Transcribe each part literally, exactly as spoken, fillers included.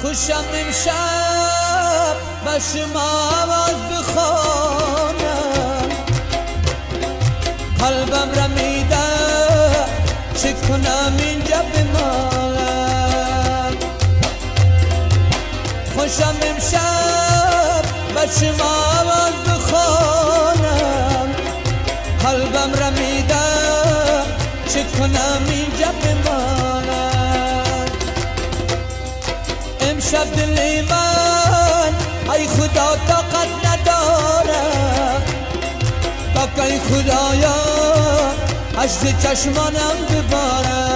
خوشم امشب به شما آواز بخوانم، قلبم رمیده چه کنم اینجا بمالم. خوشم امشب به شما آواز بخوانم، قلبم رمیده چه کنم اینجا بمانم. امشب دل من ای خدا طاقت نداره، تا که ای خدایا اشک چشمانم بباره.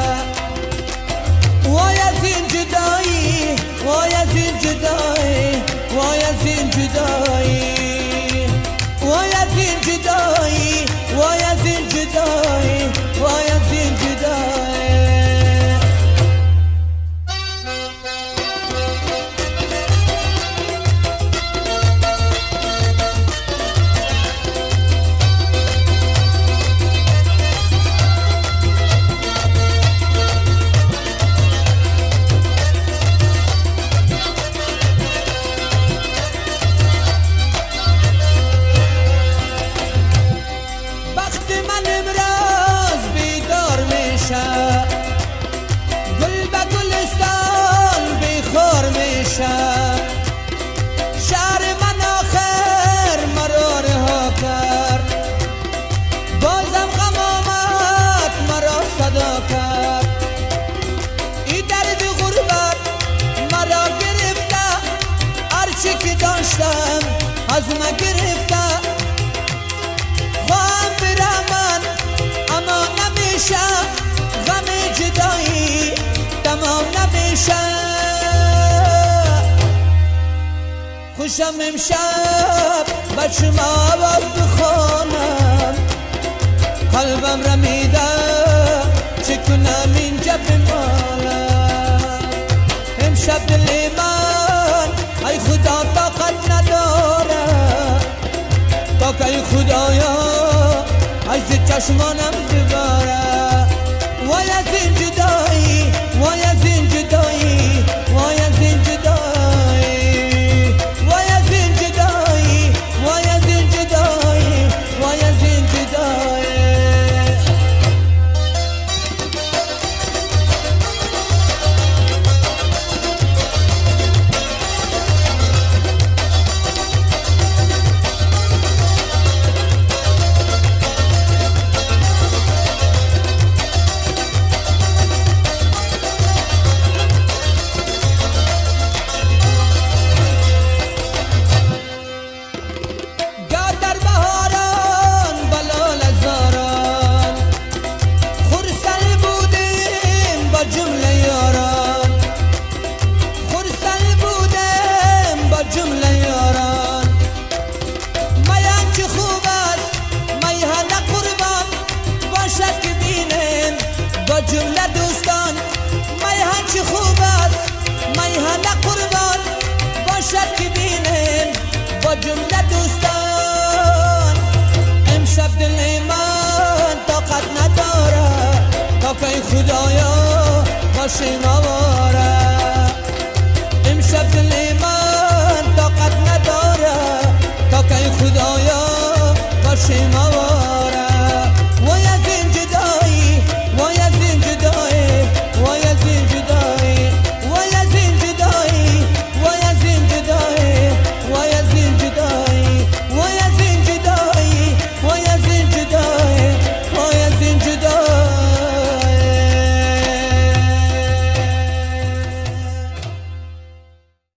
وای از این جدایی، وای از این جدایی، وای از این جدایی، وای از این جدایی، وای از این جدایی، وای از این جدایی. گل به گلستان بیخور میشه، شهر من آخر مرا رها کرد، بازم غم آمد مرا صدا کرد. این درد غربت مرا گرفته، هرچی که داشتم از من گرفته. خواهم برم من اما نمیشه، غم جدایی تمام نمیشه. خوشم امشب به شما آواز بخوانم، قلبم رمیده چه کنم اینجا بمالم. امشب دل من ای خدا طاقت نداره، تا که ای خدایا عجز چشمانم بباره. وای از این جدایی، وای از این جدایی، وای از این جدایی، وای از این جدایی، وای از این جدایی، وای از این جدایی. جمله دوستان میهن چه خوب است، میهن قربان باشد که بینیم با جمله دوستان. امشب دل من طاقت نداره، تا که خدایا باشیم آواره.